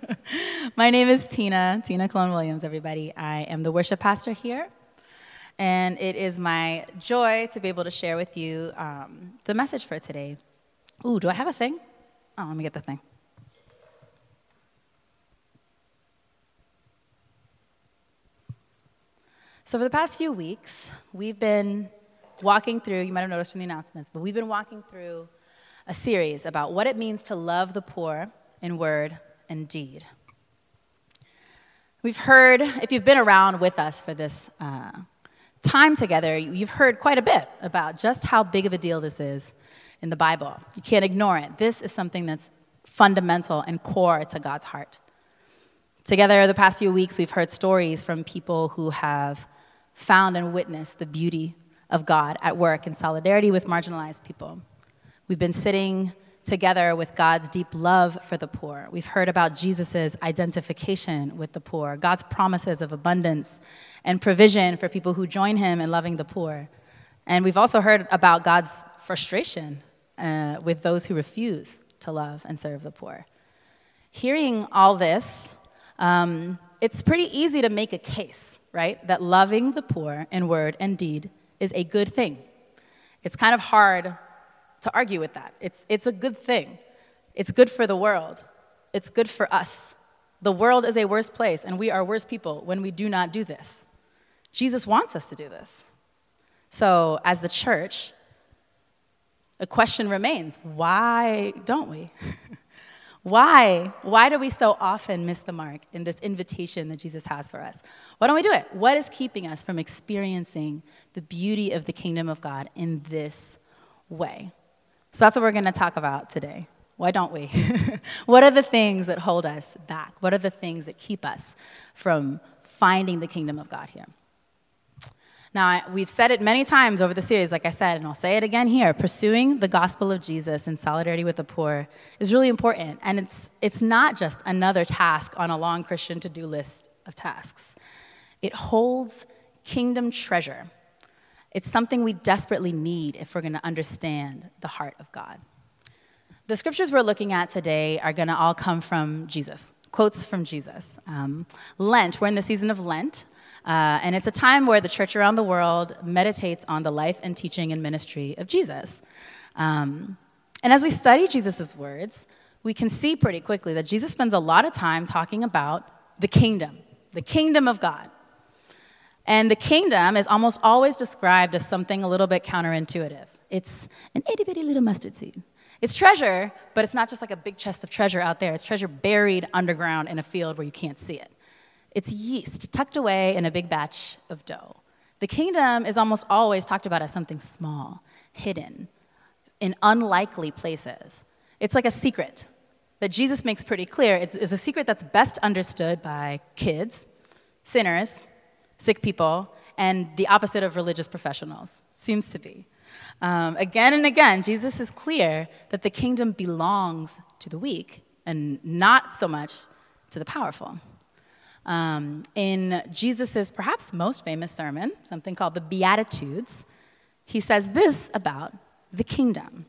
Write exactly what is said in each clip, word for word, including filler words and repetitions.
My name is Tina, Tina Cologne Williams, everybody. I am the worship pastor here, and it is my joy to be able to share with you um, the message for today. Ooh, do I have a thing? Oh, let me get the thing. So for the past few weeks, we've been walking through, you might have noticed from the announcements, but we've been walking through a series about what it means to love the poor in word and deed. We've heard, if you've been around with us for this uh, time together, you've heard quite a bit about just how big of a deal this is in the Bible. You can't ignore it. This is something that's fundamental and core to God's heart. Together, the past few weeks, we've heard stories from people who have found and witnessed the beauty of God at work in solidarity with marginalized people. We've been sitting together with God's deep love for the poor. We've heard about Jesus' identification with the poor, God's promises of abundance and provision for people who join him in loving the poor. And we've also heard about God's frustration uh, with those who refuse to love and serve the poor. Hearing all this, um, it's pretty easy to make a case, right, that loving the poor in word and deed is a good thing. It's kind of hard to argue with that. It's, it's a good thing. It's good for the world. It's good for us. The world is a worse place, and we are worse people when we do not do this. Jesus wants us to do this. So as the church, a question remains, why don't we? Why? Why do we so often miss the mark in this invitation that Jesus has for us? Why don't we do it? What is keeping us from experiencing the beauty of the kingdom of God in this way? So that's what we're going to talk about today. Why don't we? What are the things that hold us back? What are the things that keep us from finding the kingdom of God here? Now, we've said it many times over the series, like I said, and I'll say it again here. Pursuing the gospel of Jesus in solidarity with the poor is really important. And it's it's not just another task on a long Christian to-do list of tasks. It holds kingdom treasure. It's something we desperately need if we're going to understand the heart of God. The scriptures we're looking at today are going to all come from Jesus, quotes from Jesus. Um, Lent, we're in the season of Lent. Uh, and it's a time where the church around the world meditates on the life and teaching and ministry of Jesus. Um, and as we study Jesus' words, we can see pretty quickly that Jesus spends a lot of time talking about the kingdom, the kingdom of God. And the kingdom is almost always described as something a little bit counterintuitive. It's an itty-bitty little mustard seed. It's treasure, but it's not just like a big chest of treasure out there. It's treasure buried underground in a field where you can't see it. It's yeast tucked away in a big batch of dough. The kingdom is almost always talked about as something small, hidden, in unlikely places. It's like a secret that Jesus makes pretty clear. It's, it's a secret that's best understood by kids, sinners, sick people, and the opposite of religious professionals, seems to be. Um, again and again, Jesus is clear that the kingdom belongs to the weak and not so much to the powerful. Um, in Jesus' perhaps most famous sermon, something called the Beatitudes, he says this about the kingdom.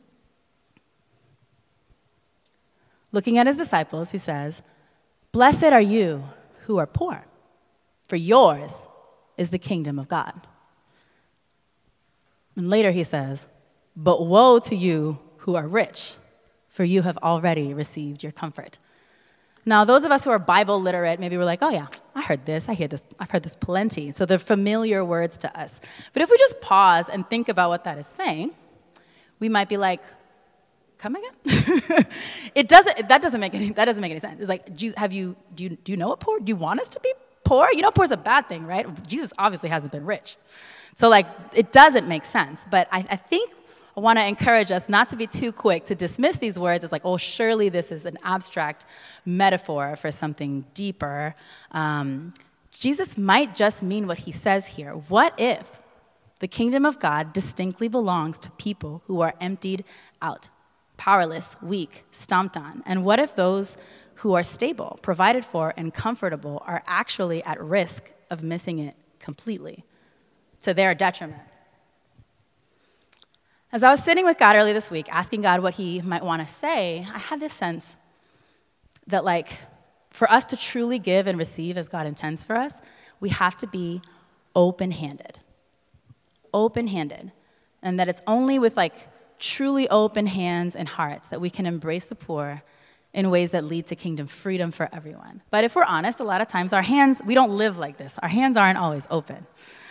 Looking at his disciples, he says, "Blessed are you who are poor, for yours is the kingdom of God." And later he says, "But woe to you who are rich, for you have already received your comfort." Now, those of us who are Bible literate, maybe we're like, oh yeah, I heard this, I hear this, I've heard this plenty. So they're familiar words to us. But if we just pause and think about what that is saying, we might be like, come again? it doesn't, that doesn't make any, that doesn't make any sense. It's like, have you, do you, do you know what poor, do you want us to be poor? You know poor is a bad thing, right? Jesus obviously hasn't been rich. So like, it doesn't make sense. But I, I think I want to encourage us not to be too quick to dismiss these words as like, oh, surely this is an abstract metaphor for something deeper. Um, Jesus might just mean what he says here. What if the kingdom of God distinctly belongs to people who are emptied out, powerless, weak, stomped on? And what if those who are stable, provided for, and comfortable are actually at risk of missing it completely, to their detriment? As I was sitting with God earlier this week, asking God what he might want to say, I had this sense that, like, for us to truly give and receive as God intends for us, we have to be open-handed. Open-handed. And that it's only with like truly open hands and hearts that we can embrace the poor in ways that lead to kingdom freedom for everyone. But if we're honest, a lot of times our hands, we don't live like this. Our hands aren't always open.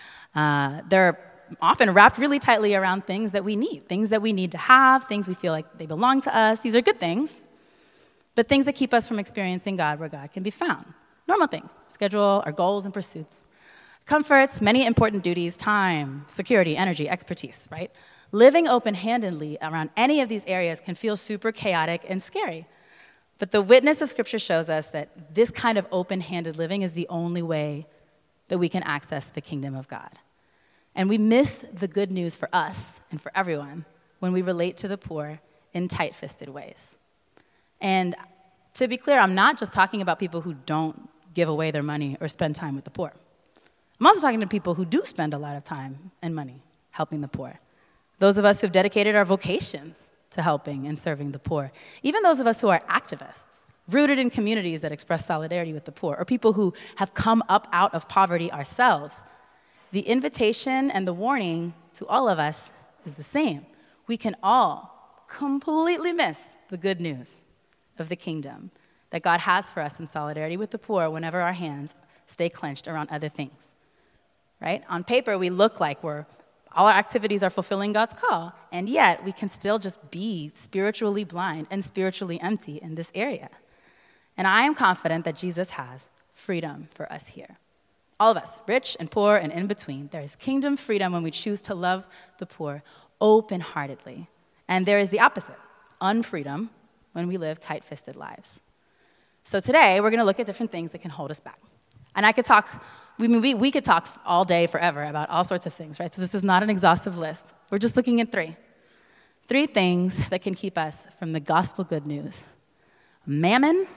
Uh, they're often wrapped really tightly around things that we need, things that we need to have, things we feel like they belong to us. These are good things, but things that keep us from experiencing God where God can be found. Normal things, schedule, our goals and pursuits. Comforts, many important duties, time, security, energy, expertise, right? Living open-handedly around any of these areas can feel super chaotic and scary. But the witness of Scripture shows us that this kind of open-handed living is the only way that we can access the kingdom of God. And we miss the good news for us and for everyone when we relate to the poor in tight-fisted ways. And to be clear, I'm not just talking about people who don't give away their money or spend time with the poor. I'm also talking to people who do spend a lot of time and money helping the poor. Those of us who've dedicated our vocations to helping and serving the poor. Even those of us who are activists, rooted in communities that express solidarity with the poor, or people who have come up out of poverty ourselves. The invitation and the warning to all of us is the same. We can all completely miss the good news of the kingdom that God has for us in solidarity with the poor whenever our hands stay clenched around other things. Right? On paper, we look like we're, all our activities are fulfilling God's call, and yet we can still just be spiritually blind and spiritually empty in this area. And I am confident that Jesus has freedom for us here. All of us, rich and poor and in between, there is kingdom freedom when we choose to love the poor open-heartedly. And there is the opposite, unfreedom, when we live tight-fisted lives. So today, we're going to look at different things that can hold us back. And I could talk... We, we, we could talk all day forever about all sorts of things, right? So this is not an exhaustive list. We're just looking at three. Three things that can keep us from the gospel good news. Mammon.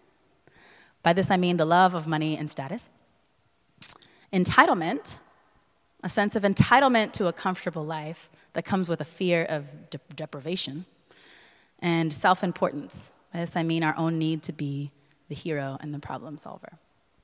By this I mean the love of money and status. Entitlement. A sense of entitlement to a comfortable life that comes with a fear of de- deprivation. And self-importance. By this I mean our own need to be the hero and the problem solver.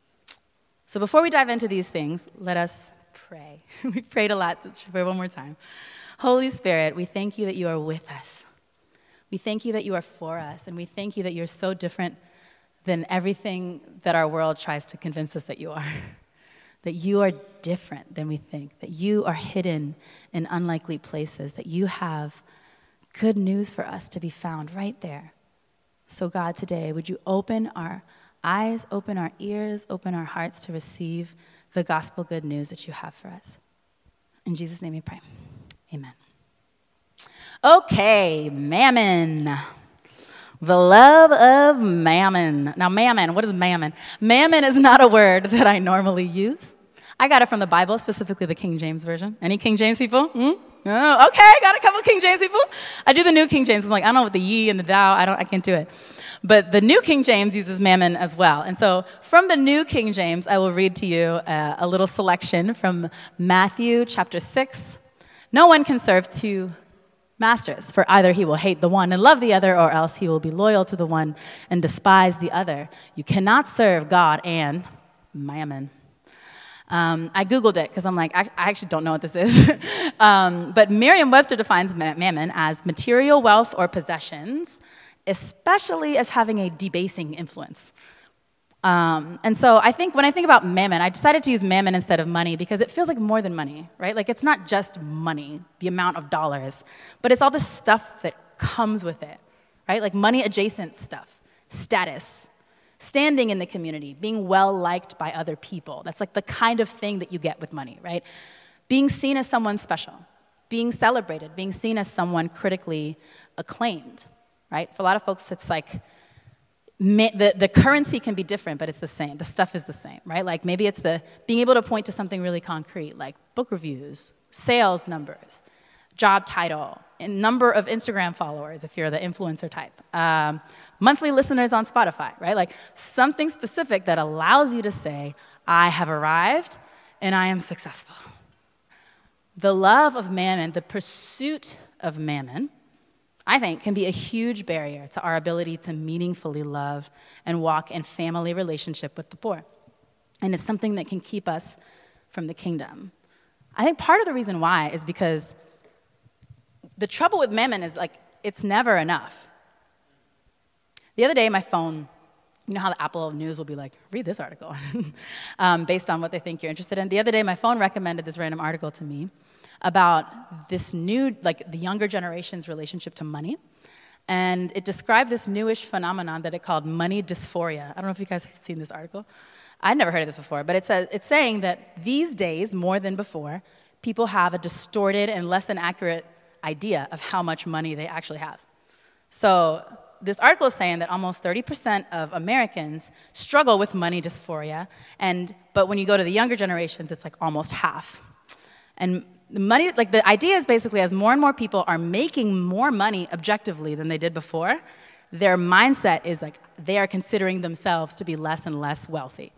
So before we dive into these things, let us pray. We've prayed a lot, so pray one more time. Holy Spirit, we thank you that you are with us. We thank you that you are for us, and we thank you that you're so different than everything that our world tries to convince us that you are. That you are different than we think, that you are hidden in unlikely places, that you have good news for us to be found right there. So God, today, would you open our eyes, open our ears, open our hearts to receive the gospel good news that you have for us. In Jesus' name we pray. Amen. Okay, mammon. The love of mammon. Now, mammon, what is mammon? Mammon is not a word that I normally use. I got it from the Bible, specifically the King James Version. Any King James people? Hmm? Oh, okay, got a couple King James people. I do the New King James. I'm like, I don't know what the ye and the thou, I don't, I can't do it. But the New King James uses mammon as well. And so from the New King James, I will read to you uh, a little selection from Matthew chapter six. No one can serve two masters, for either he will hate the one and love the other, or else he will be loyal to the one and despise the other. You cannot serve God and mammon. Um, I Googled it because I'm like, I, I actually don't know what this is. um, but Merriam-Webster defines mammon as material wealth or possessions, especially as having a debasing influence. Um, and so I think when I think about mammon, I decided to use mammon instead of money because it feels like more than money, right? Like it's not just money, the amount of dollars, but it's all the stuff that comes with it, right? Like money adjacent stuff, status, standing in the community, being well-liked by other people. That's like the kind of thing that you get with money, right? Being seen as someone special, being celebrated, being seen as someone critically acclaimed, right? For a lot of folks, it's like the, the currency can be different, but it's the same. The stuff is the same, right? Like maybe it's the being able to point to something really concrete, like book reviews, sales numbers, job title, and number of Instagram followers if you're the influencer type, um, monthly listeners on Spotify, right? Like something specific that allows you to say, I have arrived and I am successful. The love of mammon, the pursuit of mammon, I think, can be a huge barrier to our ability to meaningfully love and walk in family relationship with the poor. And it's something that can keep us from the kingdom. I think part of the reason why is because the trouble with mammon is, like, it's never enough. The other day, my phone, you know how the Apple News will be like, read this article, um, based on what they think you're interested in. The other day, my phone recommended this random article to me about this new, like, the younger generation's relationship to money. And it described this newish phenomenon that it called money dysphoria. I don't know if you guys have seen this article. I'd never heard of this before, but it says, it's saying that these days, more than before, people have a distorted and less than accurate idea of how much money they actually have. So this article is saying that almost thirty percent of Americans struggle with money dysphoria, and but when you go to the younger generations, it's like almost half. And the money, like the idea is basically as more and more people are making more money objectively than they did before, their mindset is like they are considering themselves to be less and less wealthy.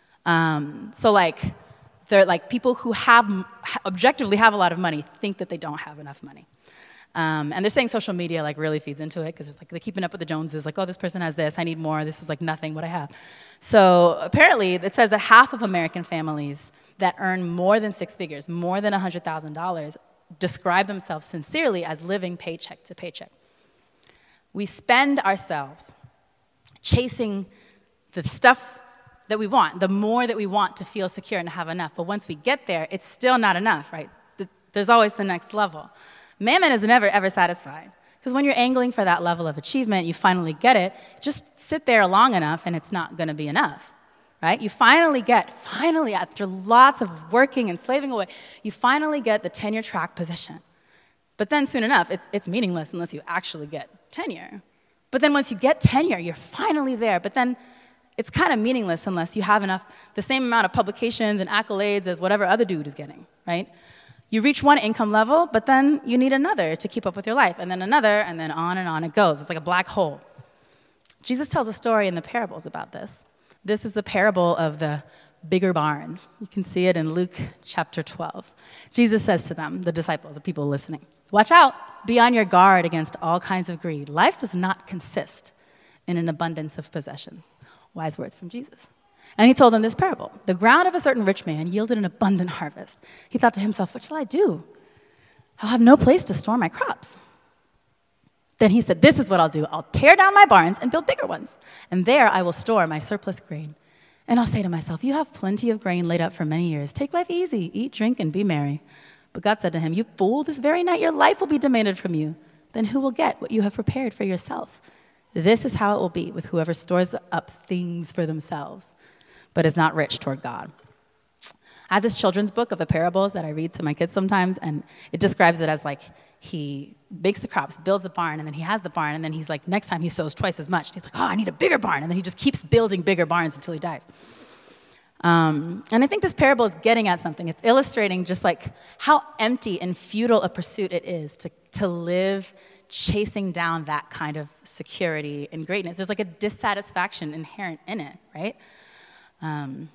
Um, so like, they're like people who have objectively have a lot of money think that they don't have enough money. Um, and they're saying social media like really feeds into it because it's like they're keeping up with the Joneses, like, oh, this person has this, I need more, this is like nothing what I have. So apparently it says that half of American families that earn more than six figures, more than one hundred thousand dollars, describe themselves sincerely as living paycheck to paycheck. We spend ourselves chasing the stuff that we want, the more that we want to feel secure and have enough. But once we get there, it's still not enough, right? There's always the next level. Mammon is never, ever satisfied. Because when you're angling for that level of achievement, you finally get it, just sit there long enough and it's not going to be enough, right? You finally get, finally, after lots of working and slaving away, you finally get the tenure track position. But then soon enough, it's, it's meaningless unless you actually get tenure. But then once you get tenure, you're finally there. But then it's kind of meaningless unless you have enough, the same amount of publications and accolades as whatever other dude is getting, right? You reach one income level, but then you need another to keep up with your life, and then another, and then on and on it goes. It's like a black hole. Jesus tells a story in the parables about this. This is the parable of the bigger barns. You can see it in Luke chapter twelve. Jesus says to them, the disciples, the people listening, watch out, be on your guard against all kinds of greed. Life does not consist in an abundance of possessions. Wise words from Jesus. And he told them this parable. The ground of a certain rich man yielded an abundant harvest. He thought to himself, what shall I do? I'll have no place to store my crops. Then he said, this is what I'll do. I'll tear down my barns and build bigger ones, and there I will store my surplus grain. And I'll say to myself, you have plenty of grain laid up for many years. Take life easy, eat, drink, and be merry. But God said to him, you fool, this very night your life will be demanded from you. Then who will get what you have prepared for yourself? This is how it will be with whoever stores up things for themselves, but is not rich toward God. I have this children's book of the parables that I read to my kids sometimes, and it describes it as like he bakes the crops, builds the barn, and then he has the barn, and then he's like, next time he sows twice as much. And he's like, oh, I need a bigger barn. And then he just keeps building bigger barns until he dies. Um, and I think this parable is getting at something. It's illustrating just like how empty and futile a pursuit it is to, to live chasing down that kind of security and greatness. There's like a dissatisfaction inherent in it, right? Um,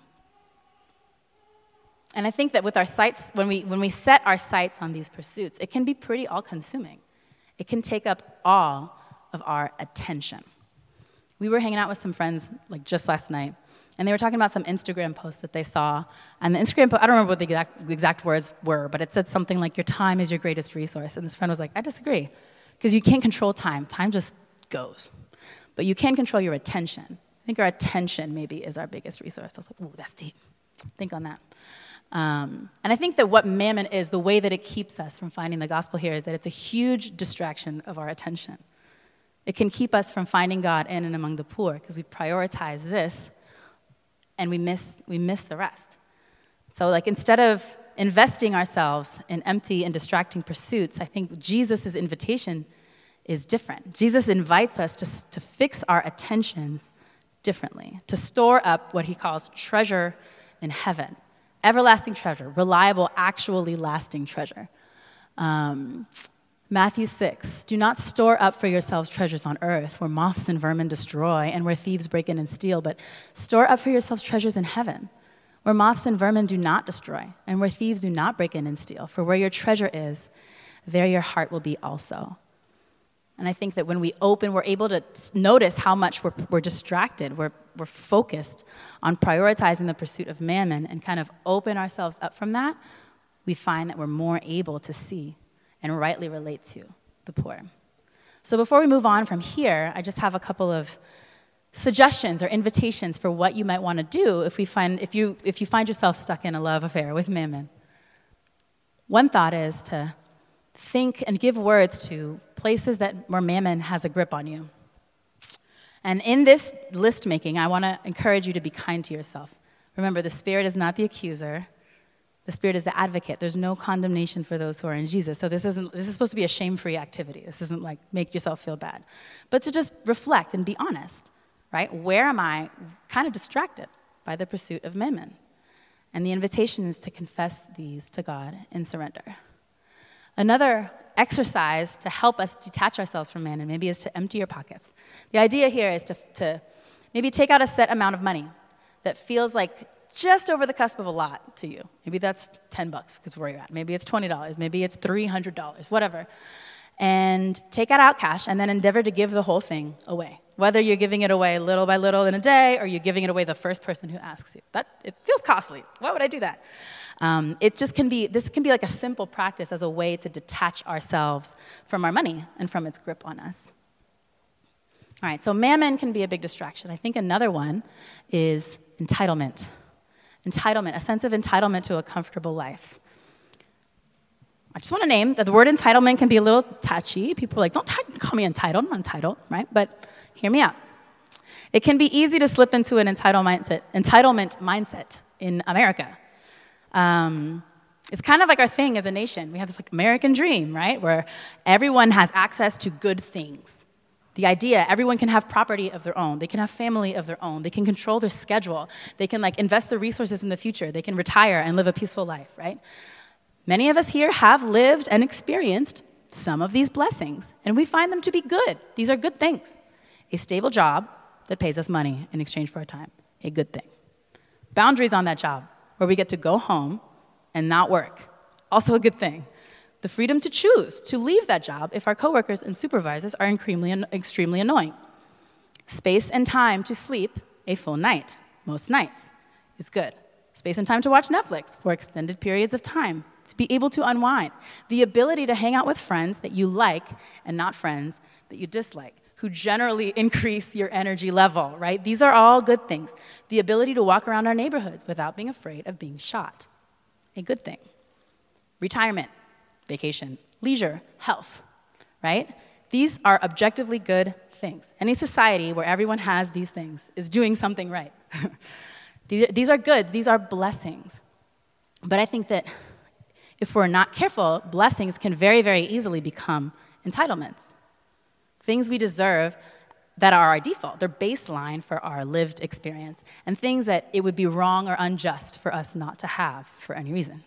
and I think that with our sights, when we when we set our sights on these pursuits, it can be pretty all-consuming. It can take up all of our attention. We were hanging out with some friends like just last night, and they were talking about some Instagram posts that they saw. And the Instagram post, I don't remember what the exact, the exact words were, but it said something like, your time is your greatest resource. And this friend was like, I disagree, because you can't control time. Time just goes. But you can control your attention. I think our attention maybe is our biggest resource. I was like, ooh, that's deep. Think on that. Um, and I think that what mammon is, the way that it keeps us from finding the gospel here, is that it's a huge distraction of our attention. It can keep us from finding God in and among the poor, because we prioritize this and we miss we miss the rest. So like instead of investing ourselves in empty and distracting pursuits, I think Jesus' invitation is different. Jesus invites us to, to fix our attentions differently, to store up what he calls treasure in heaven. Everlasting treasure, reliable, actually lasting treasure. Um, Matthew six, do not store up for yourselves treasures on earth where moths and vermin destroy and where thieves break in and steal, but store up for yourselves treasures in heaven where moths and vermin do not destroy and where thieves do not break in and steal. For where your treasure is, there your heart will be also. And I think that when we open, we're able to notice how much we're, we're distracted. We're, we're focused on prioritizing the pursuit of mammon and kind of open ourselves up from that. We find that we're more able to see and rightly relate to the poor. So before we move on from here, I just have a couple of suggestions or invitations for what you might want to do if, we find, if, you, if you find yourself stuck in a love affair with mammon. One thought is to think and give words to places that where mammon has a grip on you. And in this list making, I want to encourage you to be kind to yourself. Remember, the Spirit is not the accuser. The Spirit is the advocate. There's no condemnation for those who are in Jesus. So this isn't this is supposed to be a shame-free activity. This isn't like make yourself feel bad. But to just reflect and be honest, right? Where am I kind of distracted by the pursuit of mammon? And the invitation is to confess these to God in surrender. Another exercise to help us detach ourselves from mammon maybe is to empty your pockets. The idea here is to, to maybe take out a set amount of money that feels like just over the cusp of a lot to you. Maybe that's ten bucks because where you're at. Maybe it's twenty dollars. Maybe it's three hundred dollars, whatever. And take out cash and then endeavor to give the whole thing away. Whether you're giving it away little by little in a day or you're giving it away the first person who asks you. That it feels costly. Why would I do that? Um, it just can be, this can be like a simple practice as a way to detach ourselves from our money and from its grip on us. All right, so mammon can be a big distraction. I think another one is entitlement. Entitlement, a sense of entitlement to a comfortable life. I just want to name that the word entitlement can be a little touchy. People are like, don't t- call me entitled. I'm not entitled, right? But hear me out. It can be easy to slip into an entitled mindset, entitlement mindset in America. Um, it's kind of like our thing as a nation. We have this like American dream, right? Where everyone has access to good things. The idea, everyone can have property of their own. They can have family of their own. They can control their schedule. They can like invest their resources in the future. They can retire and live a peaceful life, right? Many of us here have lived and experienced some of these blessings, and we find them to be good. These are good things. A stable job that pays us money in exchange for our time, a good thing. Boundaries on that job, where we get to go home and not work, also a good thing. The freedom to choose to leave that job if our coworkers and supervisors are extremely, extremely annoying. Space and time to sleep a full night, most nights, is good. Space and time to watch Netflix for extended periods of time, to be able to unwind. The ability to hang out with friends that you like and not friends that you dislike, who generally increase your energy level, right? These are all good things. The ability to walk around our neighborhoods without being afraid of being shot, a good thing. Retirement, vacation, leisure, health, right? These are objectively good things. Any society where everyone has these things is doing something right. These are goods, these are blessings. But I think that if we're not careful, blessings can very, very easily become entitlements. Things we deserve that are our default. They're baseline for our lived experience, and things that it would be wrong or unjust for us not to have for any reason.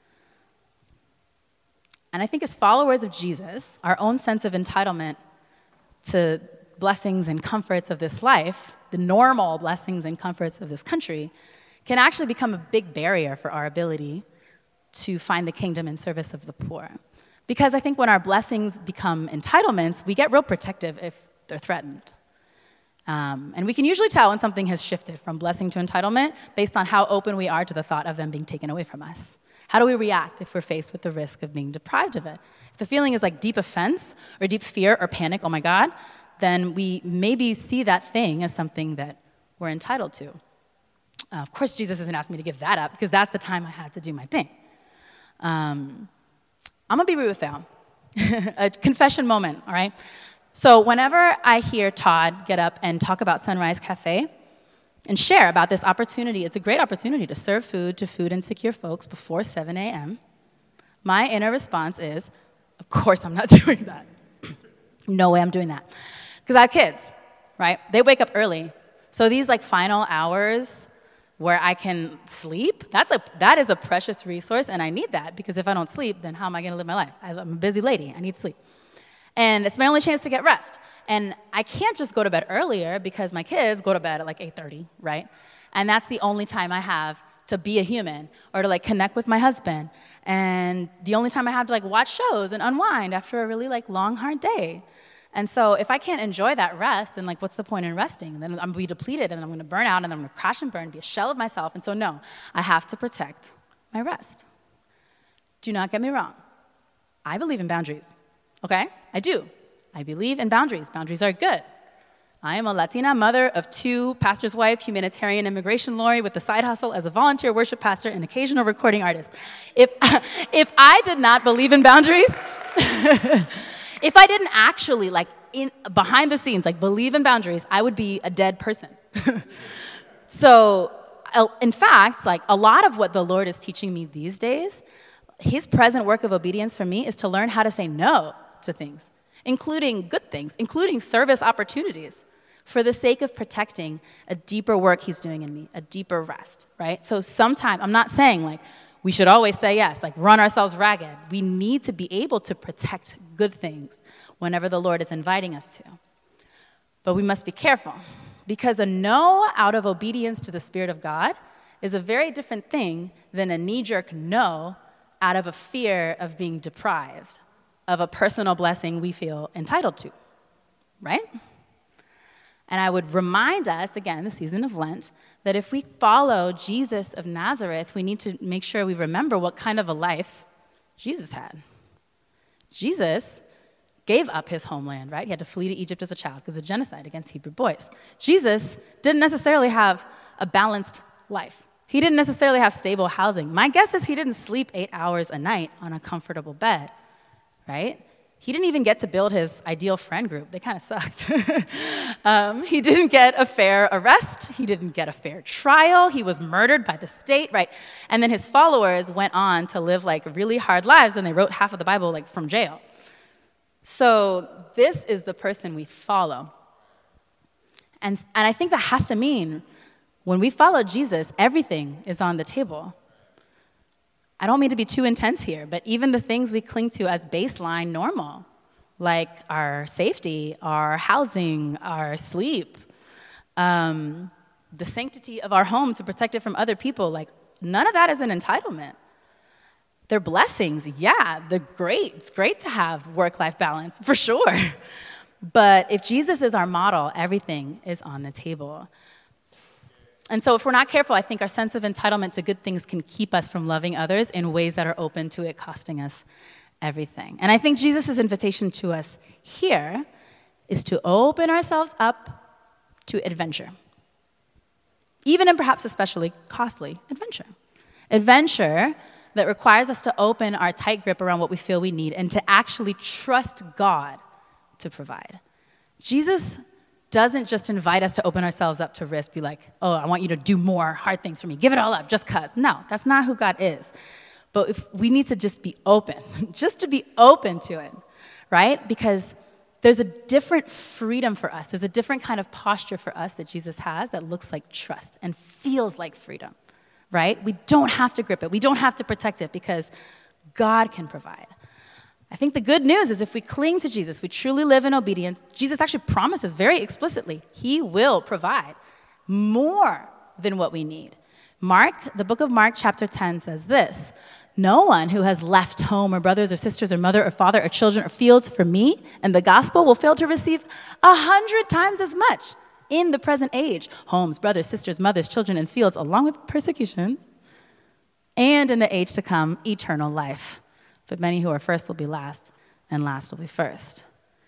And I think as followers of Jesus, our own sense of entitlement to blessings and comforts of this life, the normal blessings and comforts of this country, can actually become a big barrier for our ability to find the kingdom in service of the poor. Because I think when our blessings become entitlements, we get real protective if they're threatened. Um, and we can usually tell when something has shifted from blessing to entitlement based on how open we are to the thought of them being taken away from us. How do we react if we're faced with the risk of being deprived of it? If the feeling is like deep offense or deep fear or panic, oh my God, then we maybe see that thing as something that we're entitled to. Uh, of course, Jesus hasn't asked me to give that up because that's the time I had to do my thing. Um, I'm going to be real with you. A confession moment, all right? So whenever I hear Todd get up and talk about Sunrise Cafe and share about this opportunity, it's a great opportunity to serve food to food insecure folks before seven a.m., my inner response is, of course I'm not doing that. No way I'm doing that. Because I have kids, right? They wake up early. So these like final hours where I can sleep, that's a, that is a precious resource, and I need that, because if I don't sleep, then how am I going to live my life? I'm a busy lady. I need sleep. And it's my only chance to get rest. And I can't just go to bed earlier because my kids go to bed at like eight thirty, right? And that's the only time I have to be a human or to like connect with my husband. And the only time I have to like watch shows and unwind after a really like long, hard day. And so if I can't enjoy that rest, then like, what's the point in resting? Then I'm going to be depleted, and I'm going to burn out, and then I'm going to crash and burn, be a shell of myself. And so no, I have to protect my rest. Do not get me wrong. I believe in boundaries, okay? I do. I believe in boundaries. Boundaries are good. I am a Latina mother of two, pastor's wife, humanitarian immigration lawyer with a side hustle as a volunteer worship pastor and occasional recording artist. If, if I did not believe in boundaries, if I didn't actually, like, in, behind the scenes, like, believe in boundaries, I would be a dead person. So, in fact, like, a lot of what the Lord is teaching me these days, his present work of obedience for me is to learn how to say no to things, including good things, including service opportunities, for the sake of protecting a deeper work he's doing in me, a deeper rest, right? So sometimes, I'm not saying, like, we should always say yes, like run ourselves ragged. We need to be able to protect good things whenever the Lord is inviting us to. But we must be careful, because a no out of obedience to the Spirit of God is a very different thing than a knee-jerk no out of a fear of being deprived of a personal blessing we feel entitled to, right? And I would remind us, again, the season of Lent, that if we follow Jesus of Nazareth, we need to make sure we remember what kind of a life Jesus had. Jesus gave up his homeland, right? He had to flee to Egypt as a child because of genocide against Hebrew boys. Jesus didn't necessarily have a balanced life. He didn't necessarily have stable housing. My guess is he didn't sleep eight hours a night on a comfortable bed, right? He didn't even get to build his ideal friend group. They kind of sucked. um, he didn't get a fair arrest. He didn't get a fair trial. He was murdered by the state, right? And then his followers went on to live like really hard lives, and they wrote half of the Bible like from jail. So this is the person we follow. And, and I think that has to mean when we follow Jesus, everything is on the table. I don't mean to be too intense here, but even the things we cling to as baseline normal, like our safety, our housing, our sleep, um, the sanctity of our home to protect it from other people, like none of that is an entitlement. They're blessings, yeah, they're great. It's great to have work-life balance, for sure. But if Jesus is our model, everything is on the table. And so if we're not careful, I think our sense of entitlement to good things can keep us from loving others in ways that are open to it costing us everything. And I think Jesus' invitation to us here is to open ourselves up to adventure, even and perhaps especially costly adventure. Adventure that requires us to open our tight grip around what we feel we need and to actually trust God to provide. Jesus doesn't just invite us to open ourselves up to risk, be like, oh, I want you to do more hard things for me. Give it all up, just cause. No, that's not who God is. But if we need to just be open, just to be open to it, right? Because there's a different freedom for us. There's a different kind of posture for us that Jesus has that looks like trust and feels like freedom, right? We don't have to grip it. We don't have to protect it because God can provide. I think the good news is if we cling to Jesus, we truly live in obedience, Jesus actually promises very explicitly, he will provide more than what we need. Mark, the book of Mark, chapter ten says this, no one who has left home or brothers or sisters or mother or father or children or fields for me and the gospel will fail to receive a hundred times as much in the present age. Homes, brothers, sisters, mothers, children, and fields, along with persecutions, and in the age to come, eternal life. But many who are first will be last, and last will be first.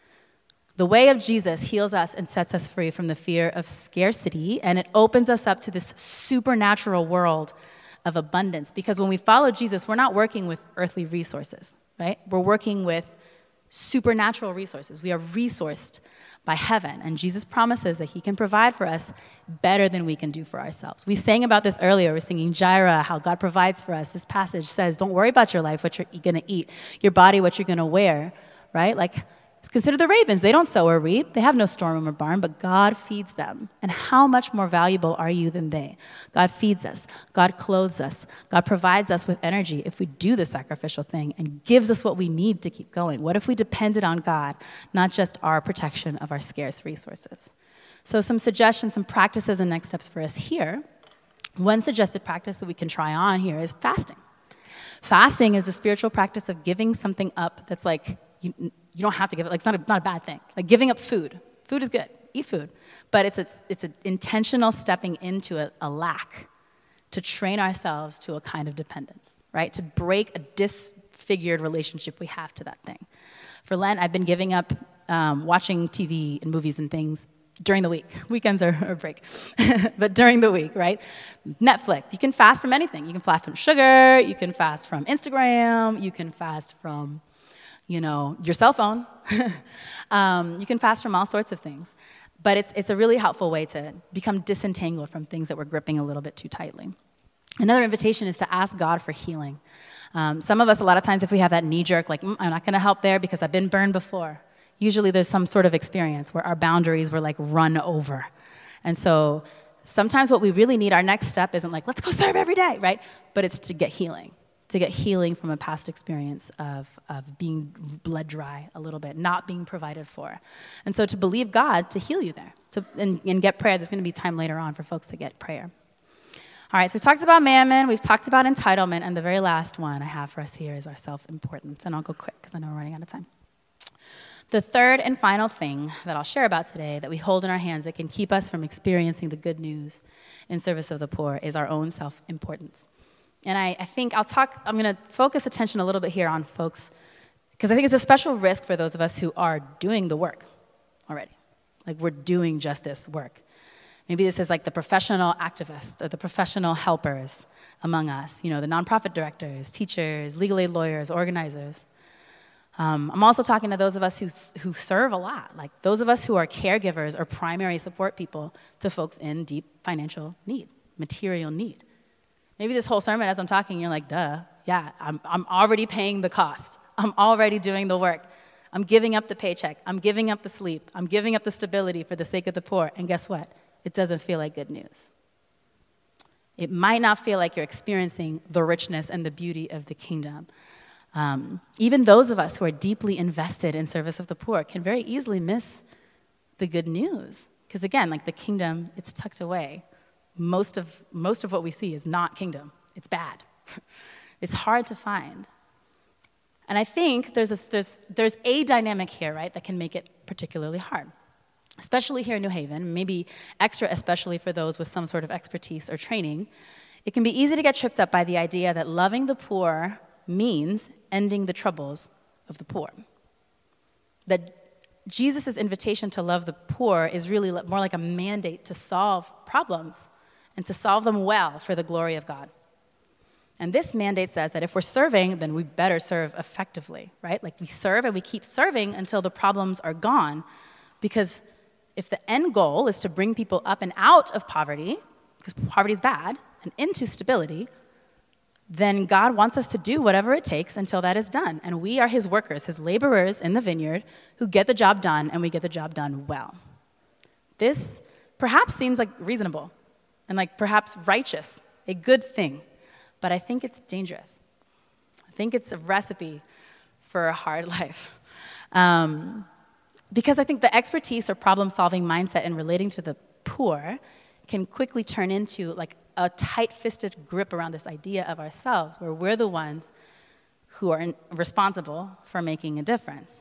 The way of Jesus heals us and sets us free from the fear of scarcity, and it opens us up to this supernatural world of abundance. Because when we follow Jesus, we're not working with earthly resources, right? We're working with supernatural resources. We are resourced by heaven, and Jesus promises that he can provide for us better than we can do for ourselves. We sang about this earlier. We're singing Jireh, how God provides for us. This passage says, don't worry about your life, what you're going to eat, your body, what you're going to wear, right? Like, consider the ravens. They don't sow or reap. They have no storeroom or barn, but God feeds them. And how much more valuable are you than they? God feeds us. God clothes us. God provides us with energy if we do the sacrificial thing and gives us what we need to keep going. What if we depended on God, not just our protection of our scarce resources? So some suggestions, some practices and next steps for us here. One suggested practice that we can try on here is fasting. Fasting is the spiritual practice of giving something up that's like, you, you don't have to give it, like it's not a, not a bad thing. Like giving up food. Food is good, eat food. But it's, it's, it's an intentional stepping into a, a lack to train ourselves to a kind of dependence, right? To break a disfigured relationship we have to that thing. For Lent, I've been giving up um, watching T V and movies and things during the week. Weekends are a break. But during the week, right? Netflix. You can fast from anything. You can fast from sugar. You can fast from Instagram. You can fast from, you know, your cell phone. um, you can fast from all sorts of things. But it's, it's a really helpful way to become disentangled from things that we're gripping a little bit too tightly. Another invitation is to ask God for healing. Um, some of us, a lot of times, if we have that knee-jerk, like, mm, I'm not going to help there because I've been burned before, usually there's some sort of experience where our boundaries were, like, run over. And so sometimes what we really need, our next step isn't like, let's go serve every day, right? But it's to get healing, to get healing from a past experience of, of being bled dry a little bit, not being provided for. And so to believe God to heal you there, to, and, and get prayer. There's going to be time later on for folks to get prayer. All right, so we've talked about mammon, we've talked about entitlement, and the very last one I have for us here is our self-importance. And I'll go quick because I know we're running out of time. The third and final thing that I'll share about today that we hold in our hands that can keep us from experiencing the good news in service of the poor is our own self-importance. And I, I think I'll talk, I'm going to focus attention a little bit here on folks, because I think it's a special risk for those of us who are doing the work already. Like we're doing justice work. Maybe this is like the professional activists or the professional helpers among us, you know, the nonprofit directors, teachers, legal aid lawyers, organizers. Um, I'm also talking to those of us who, who serve a lot, like those of us who are caregivers or primary support people to folks in deep financial need, material need. Maybe this whole sermon, as I'm talking, you're like, duh, yeah, I'm, I'm already paying the cost. I'm already doing the work. I'm giving up the paycheck. I'm giving up the sleep. I'm giving up the stability for the sake of the poor. And guess what? It doesn't feel like good news. It might not feel like you're experiencing the richness and the beauty of the kingdom. Um, even those of us who are deeply invested in service of the poor can very easily miss the good news. Because again, like the kingdom, it's tucked away. Most of, most of what we see is not kingdom. It's bad. It's hard to find. And I think there's a, there's, there's a dynamic here, right, that can make it particularly hard. Especially here in New Haven, maybe extra especially for those with some sort of expertise or training, it can be easy to get tripped up by the idea that loving the poor means ending the troubles of the poor. That Jesus' invitation to love the poor is really more like a mandate to solve problems and to solve them well for the glory of God. And this mandate says that if we're serving, then we better serve effectively, right? Like we serve and we keep serving until the problems are gone, because if the end goal is to bring people up and out of poverty, because poverty is bad, and into stability, then God wants us to do whatever it takes until that is done. And we are his workers, his laborers in the vineyard who get the job done, and we get the job done well. This perhaps seems like reasonable and like perhaps righteous, a good thing, but I think it's dangerous. I think it's a recipe for a hard life. Um, Because I think the expertise or problem-solving mindset in relating to the poor can quickly turn into like a tight-fisted grip around this idea of ourselves, where we're the ones who are responsible for making a difference.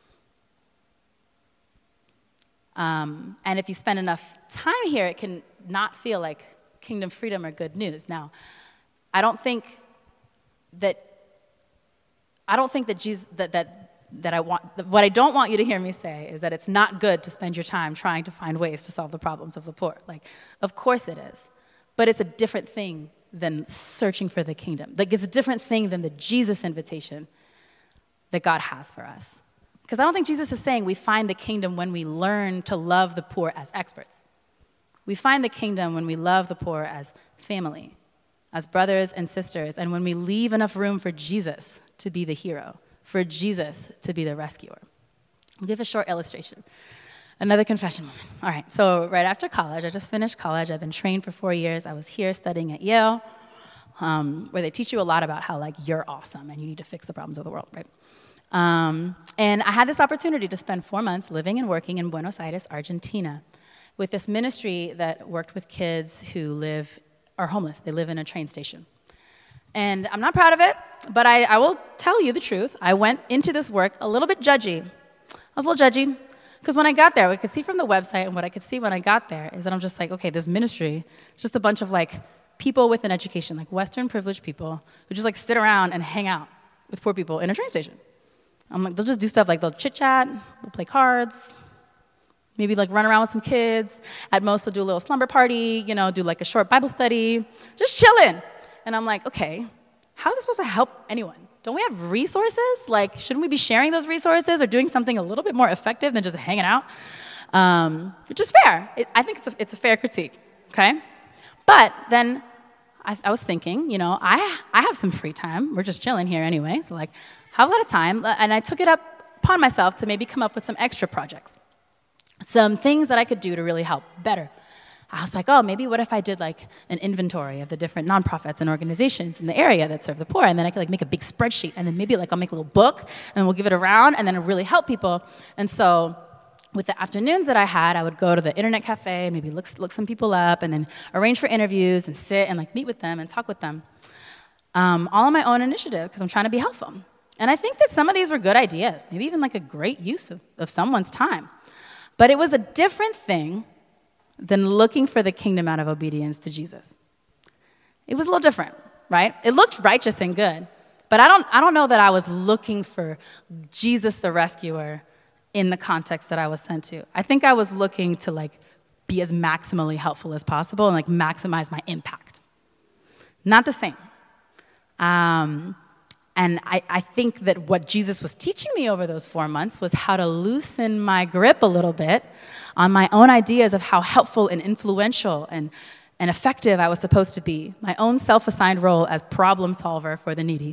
Um, and if you spend enough time here, it can not feel like kingdom freedom or good news. Now, I don't think that I don't think that Jesus that that. that I want, what I don't want you to hear me say is that it's not good to spend your time trying to find ways to solve the problems of the poor. Like, of course it is. But it's a different thing than searching for the kingdom. Like, it's a different thing than the Jesus invitation that God has for us. Because I don't think Jesus is saying we find the kingdom when we learn to love the poor as experts. We find the kingdom when we love the poor as family, as brothers and sisters, and when we leave enough room for Jesus to be the hero, for Jesus to be the rescuer. I'll give a short illustration. Another confession moment. All right, so right after college, I just finished college. I've been trained for four years. I was here studying at Yale, um, where they teach you a lot about how, like, you're awesome and you need to fix the problems of the world, right? Um, and I had this opportunity to spend four months living and working in Buenos Aires, Argentina, with this ministry that worked with kids who live, are homeless. They live in a train station. And I'm not proud of it, but I, I will tell you the truth. I went into this work a little bit judgy I was a little judgy, because when I got there, what I could see from the website and what I could see when I got there is that I'm just like, okay, this ministry is just a bunch of like people with an education, like Western privileged people who just like sit around and hang out with poor people in a train station. I'm like, they'll just do stuff like they'll chit chat, they'll play cards, maybe like run around with some kids. At most, they'll do a little slumber party, you know, do like a short Bible study, just chilling. And I'm like, okay, how's this supposed to help anyone? Don't we have resources? Like, shouldn't we be sharing those resources or doing something a little bit more effective than just hanging out? Um, which is fair. It, I think it's a, it's a fair critique, okay? But then I, I was thinking, you know, I I have some free time. We're just chilling here anyway. So like, I have a lot of time. And I took it up upon myself to maybe come up with some extra projects, some things that I could do to really help better. I was like, oh, maybe what if I did like an inventory of the different nonprofits and organizations in the area that serve the poor, and then I could like make a big spreadsheet, and then maybe like I'll make a little book, and we'll give it around, and then it'll really help people. And so with the afternoons that I had, I would go to the internet cafe, and maybe look, look some people up, and then arrange for interviews, and sit and like meet with them and talk with them, um, all on my own initiative, because I'm trying to be helpful. And I think that some of these were good ideas, maybe even like a great use of, of someone's time. But it was a different thing than looking for the kingdom out of obedience to Jesus. It was a little different, right? It looked righteous and good, but I don't, I don't know that I was looking for Jesus the rescuer in the context that I was sent to. I think I was looking to like be as maximally helpful as possible and like maximize my impact. Not the same. Um, and I, I think that what Jesus was teaching me over those four months was how to loosen my grip a little bit on my own ideas of how helpful and influential and, and effective I was supposed to be, my own self-assigned role as problem solver for the needy.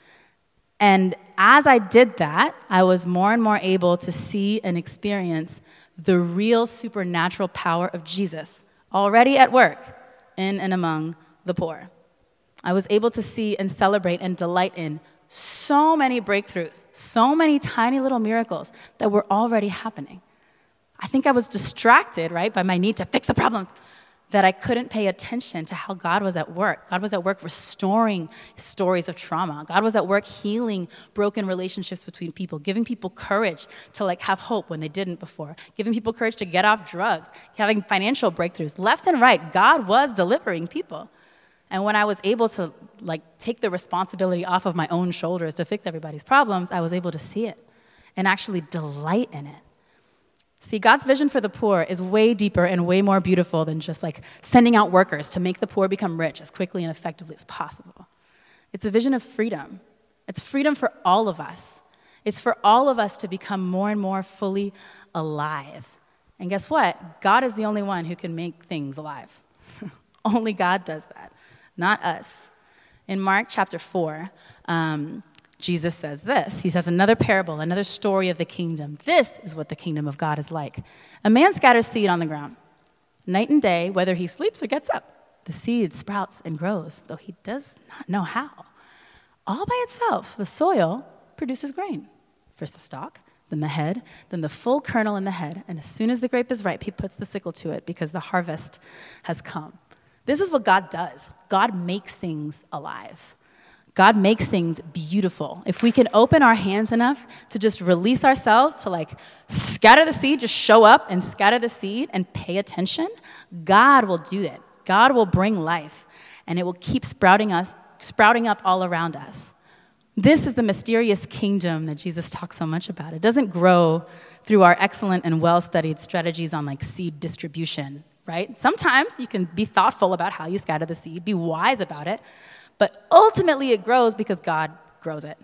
And as I did that, I was more and more able to see and experience the real supernatural power of Jesus already at work in and among the poor. I was able to see and celebrate and delight in so many breakthroughs, so many tiny little miracles that were already happening. I think I was distracted, right, by my need to fix the problems, that I couldn't pay attention to how God was at work. God was at work restoring stories of trauma. God was at work healing broken relationships between people, giving people courage to like have hope when they didn't before, giving people courage to get off drugs, having financial breakthroughs. Left and right, God was delivering people. And when I was able to like take the responsibility off of my own shoulders to fix everybody's problems, I was able to see it and actually delight in it. See, God's vision for the poor is way deeper and way more beautiful than just like sending out workers to make the poor become rich as quickly and effectively as possible. It's a vision of freedom. It's freedom for all of us. It's for all of us to become more and more fully alive. And guess what? God is the only one who can make things alive. Only God does that, not us. In Mark chapter four, um, Jesus says this. He says another parable, another story of the kingdom. This is what the kingdom of God is like. A man scatters seed on the ground. Night and day, whether he sleeps or gets up, the seed sprouts and grows, though he does not know how. All by itself, the soil produces grain. First the stalk, then the head, then the full kernel in the head, and as soon as the grape is ripe, he puts the sickle to it because the harvest has come. This is what God does. God makes things alive. God makes things beautiful. If we can open our hands enough to just release ourselves to like scatter the seed, just show up and scatter the seed and pay attention, God will do it. God will bring life, and it will keep sprouting us, sprouting up all around us. This is the mysterious kingdom that Jesus talks so much about. It doesn't grow through our excellent and well-studied strategies on like seed distribution, right? Sometimes you can be thoughtful about how you scatter the seed, be wise about it, but ultimately it grows because God grows it.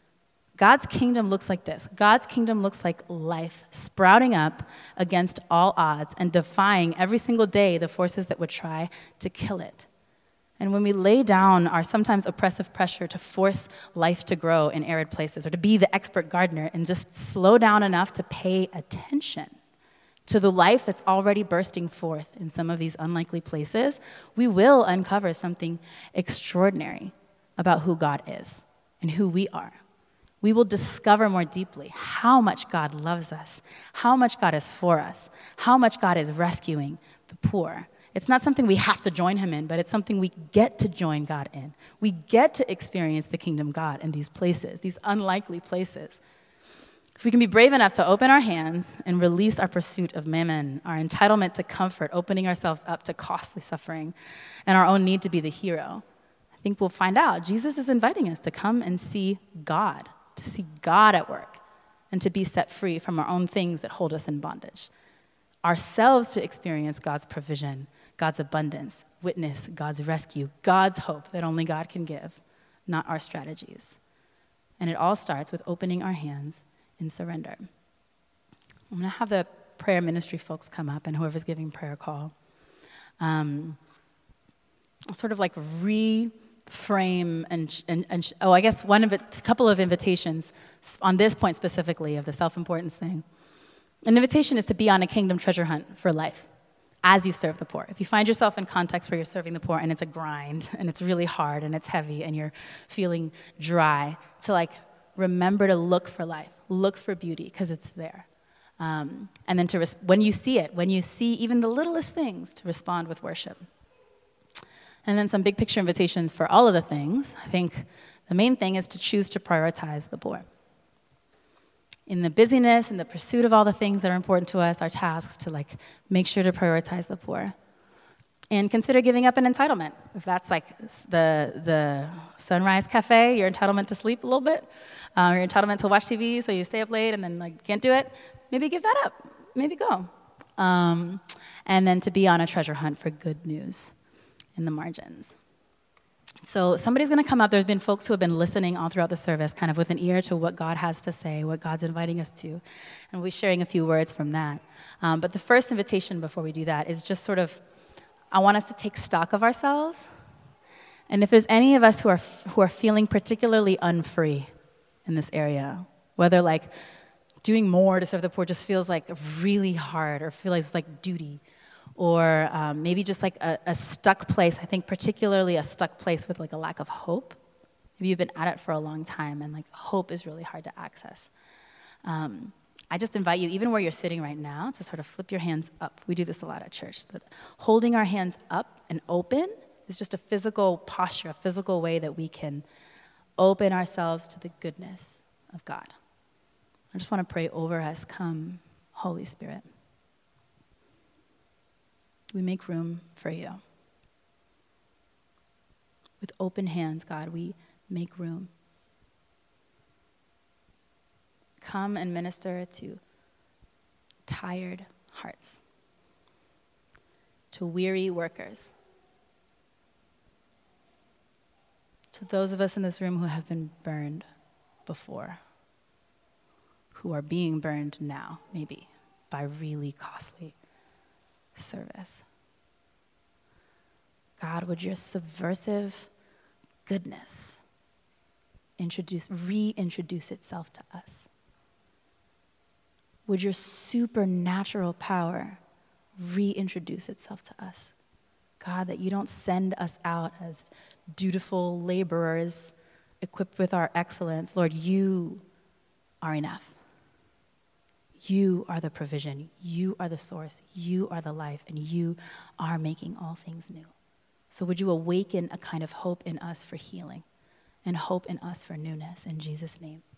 God's kingdom looks like this. God's kingdom looks like life sprouting up against all odds and defying every single day the forces that would try to kill it. And when we lay down our sometimes oppressive pressure to force life to grow in arid places or to be the expert gardener and just slow down enough to pay attention to the life that's already bursting forth in some of these unlikely places, we will uncover something extraordinary about who God is and who we are. We will discover more deeply how much God loves us, how much God is for us, how much God is rescuing the poor. It's not something we have to join him in, but it's something we get to join God in. We get to experience the kingdom of God in these places, these unlikely places. If we can be brave enough to open our hands and release our pursuit of mammon, our entitlement to comfort, opening ourselves up to costly suffering, and our own need to be the hero, I think we'll find out Jesus is inviting us to come and see God, to see God at work, and to be set free from our own things that hold us in bondage. Ourselves to experience God's provision, God's abundance, witness God's rescue, God's hope that only God can give, not our strategies. And it all starts with opening our hands in surrender. I'm going to have the prayer ministry folks come up and whoever's giving prayer call. Um, sort of like reframe and, and, and oh, I guess one of it, a couple of invitations on this point specifically of the self-importance thing. An invitation is to be on a kingdom treasure hunt for life as you serve the poor. If you find yourself in contexts where you're serving the poor and it's a grind and it's really hard and it's heavy and you're feeling dry, to like remember to look for life, look for beauty because it's there. Um, and then to res- when you see it, when you see even the littlest things, to respond with worship. And then some big picture invitations for all of the things. I think the main thing is to choose to prioritize the poor. In the busyness and the pursuit of all the things that are important to us, our tasks to like make sure to prioritize the poor. And consider giving up an entitlement. If that's like the the Sunrise Cafe, your entitlement to sleep a little bit, uh, your entitlement to watch T V so you stay up late and then like can't do it, maybe give that up. Maybe go. Um, and then to be on a treasure hunt for good news in the margins. So somebody's going to come up. There's been folks who have been listening all throughout the service, kind of with an ear to what God has to say, what God's inviting us to. And we'll be sharing a few words from that. Um, but the first invitation before we do that is just sort of, I want us to take stock of ourselves. And if there's any of us who are who are feeling particularly unfree in this area, whether like doing more to serve the poor just feels like really hard or feels like it's like duty, or um, maybe just like a, a stuck place, I think particularly a stuck place with like a lack of hope. Maybe you've been at it for a long time and like hope is really hard to access. Um, I just invite you, even where you're sitting right now, to sort of flip your hands up. We do this a lot at church. That holding our hands up and open is just a physical posture, a physical way that we can open ourselves to the goodness of God. I just want to pray over us. Come, Holy Spirit. We make room for you. With open hands, God, we make room. Come and minister to tired hearts, to weary workers, to those of us in this room who have been burned before, who are being burned now, maybe, by really costly service. God, would your subversive goodness introduce, reintroduce itself to us? Would your supernatural power reintroduce itself to us? God, that you don't send us out as dutiful laborers equipped with our excellence. Lord, you are enough. You are the provision. You are the source. You are the life. And you are making all things new. So would you awaken a kind of hope in us for healing and hope in us for newness in Jesus' name.